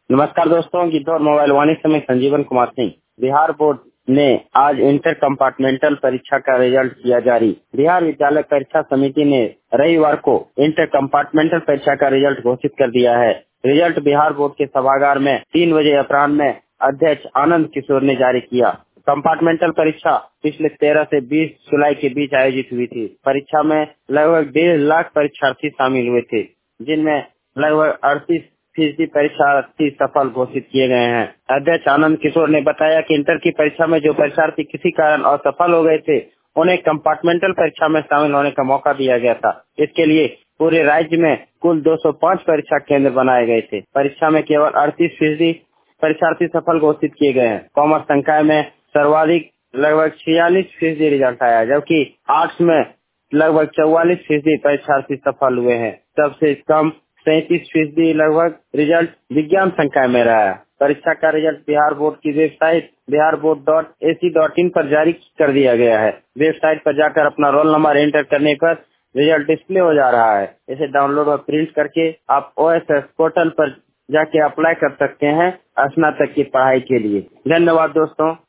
नमस्कार दोस्तों, गीत और मोबाइल वाणिज्य से मैं संजीवन कुमार सिंह। बिहार बोर्ड ने आज इंटर कंपार्टमेंटल परीक्षा का रिजल्ट किया जारी। बिहार विद्यालय परीक्षा समिति ने रविवार को इंटर कंपार्टमेंटल परीक्षा का रिजल्ट घोषित कर दिया है। रिजल्ट बिहार बोर्ड के सभागार में 3 बजे अपराह्न में अध्यक्ष आनंद किशोर ने जारी किया। कंपार्टमेंटल परीक्षा पिछले 13 से 20 जुलाई के बीच आयोजित हुई थी। परीक्षा में लगभग 1.5 लाख परीक्षार्थी शामिल हुए थे, जिनमें लगभग 38% परीक्षार्थी सफल घोषित किए गए हैं। अध्यक्ष आनंद किशोर ने बताया कि इंटर की परीक्षा में जो परीक्षार्थी किसी कारण असफल हो गए थे, उन्हें कंपार्टमेंटल परीक्षा में शामिल होने का मौका दिया गया था। इसके लिए पूरे राज्य में कुल 205 परीक्षा केंद्र बनाए गए थे। परीक्षा में केवल 38% परीक्षार्थी सफल घोषित किए गए हैं। कॉमर्स संकाय में सर्वाधिक लगभग 46% रिजल्ट आया, जबकि आर्ट्स में लगभग 44% परीक्षार्थी सफल हुए हैं। सबसे कम 37% लगभग रिजल्ट विज्ञान संकाय में रहा है। परीक्षा का रिजल्ट बिहार बोर्ड की वेबसाइट biharboard.ac.in पर जारी कर दिया गया है। वेबसाइट पर जाकर अपना रोल नंबर एंटर करने पर रिजल्ट डिस्प्ले हो जा रहा है। इसे डाउनलोड और प्रिंट करके आप OSS पोर्टल पर जाके अप्लाई कर सकते हैं स्नातक की पढ़ाई के लिए। धन्यवाद दोस्तों।